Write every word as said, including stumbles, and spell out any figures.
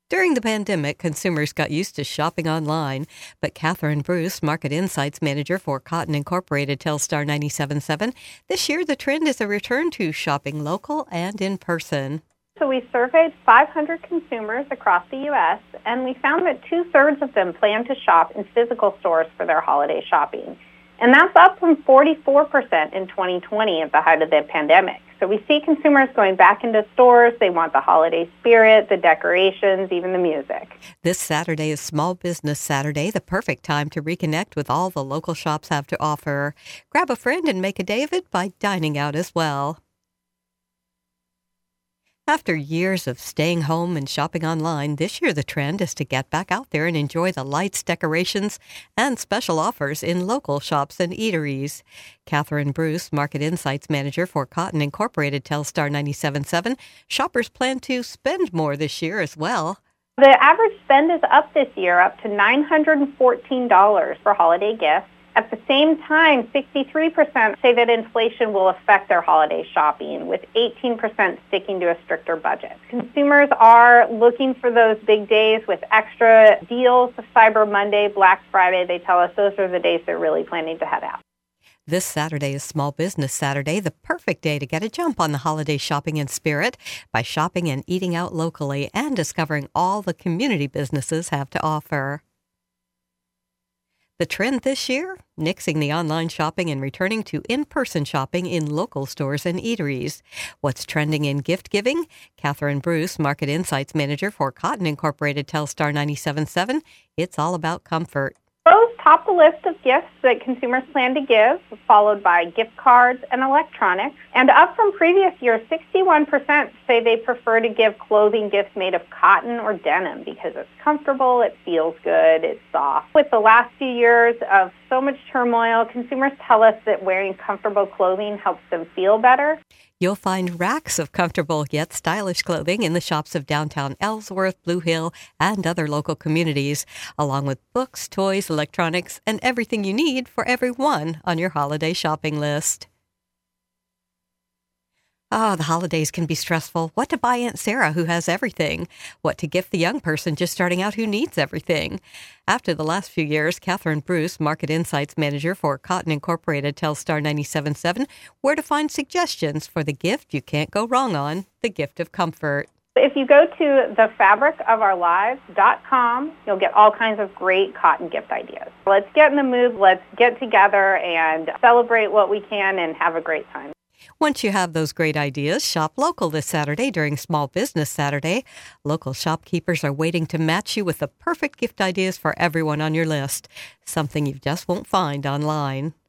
During the pandemic, consumers got used to shopping online, but Catherine Bruce, Market Insights Manager for Cotton Incorporated, tells Star ninety-seven point seven this year the trend is a return to shopping local and in person. So we surveyed five hundred consumers across the U S, and we found that two-thirds of them plan to shop in physical stores for their holiday shopping. And that's up from forty-four percent in twenty twenty at the height of the pandemic. So we see consumers going back into stores. They want the holiday spirit, the decorations, even the music. This Saturday is Small Business Saturday, the perfect time to reconnect with all the local shops have to offer. Grab a friend and make a day of it by dining out as well. After years of staying home and shopping online, this year the trend is to get back out there and enjoy the lights, decorations, and special offers in local shops and eateries. Catherine Bruce, Market Insights Manager for Cotton Incorporated, tells Star ninety-seven point seven shoppers plan to spend more this year as well. The average spend is up this year, up to nine hundred fourteen dollars for holiday gifts. At the same time, sixty-three percent say that inflation will affect their holiday shopping, with eighteen percent sticking to a stricter budget. Consumers are looking for those big days with extra deals. Cyber Monday, Black Friday, they tell us those are the days they're really planning to head out. This Saturday is Small Business Saturday, the perfect day to get a jump on the holiday shopping in spirit by shopping and eating out locally and discovering all the community businesses have to offer. The trend this year? Nixing the online shopping and returning to in-person shopping in local stores and eateries. What's trending in gift giving? Catherine Bruce, Market Insights Manager for Cotton Incorporated, tells Star ninety-seven point seven it's all about comfort. Those top the list of gifts that consumers plan to give, followed by gift cards and electronics. And up from previous years, sixty-one percent say they prefer to give clothing gifts made of cotton or denim because it's comfortable, it feels good, it's soft. With the last few years of so much turmoil, consumers tell us that wearing comfortable clothing helps them feel better. You'll find racks of comfortable yet stylish clothing in the shops of downtown Ellsworth, Blue Hill, and other local communities, along with books, toys, electronics, and everything you need for everyone on your holiday shopping list. Oh, the holidays can be stressful. What to buy Aunt Sarah, who has everything? What to gift the young person just starting out who needs everything? After the last few years, Catherine Bruce, Market Insights Manager for Cotton Incorporated, tells Star ninety-seven point seven where to find suggestions for the gift you can't go wrong on, the gift of comfort. If you go to the fabric of our lives dot com, you'll get all kinds of great cotton gift ideas. Let's get in the mood. Let's get together and celebrate what we can and have a great time. Once you have those great ideas, shop local this Saturday during Small Business Saturday. Local shopkeepers are waiting to match you with the perfect gift ideas for everyone on your list, something you just won't find online.